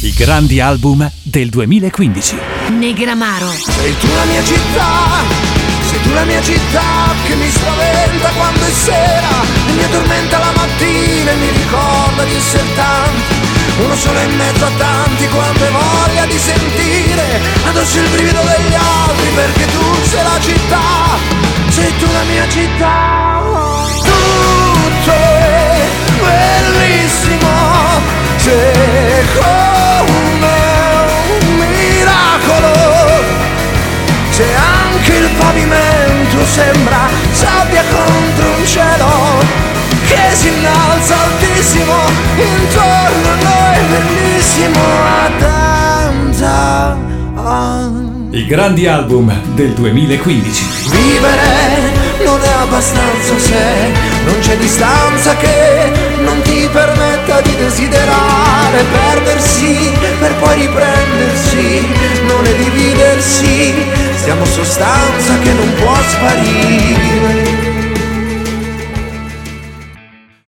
I grandi album del 2015. Negramaro. Sei tu la mia città, sei tu la mia città che mi spaventa quando è sera e mi addormenta la mattina e mi ricorda di essere tanti, uno solo in mezzo a tanti, quando hai voglia di sentire addosso il brivido degli altri, perché tu sei la città, sei tu la mia città. Tutto è bellissimo, c'è come un miracolo, c'è anche il pavimento, sembra sabbia contro un cielo che si innalza altissimo, intorno a noi è bellissimo, attenta. I grandi album del 2015. Vivere non è abbastanza se non c'è distanza che non ti permetta di desiderare, perdersi per poi riprendersi, non è dividersi, siamo sostanza che non può sparire.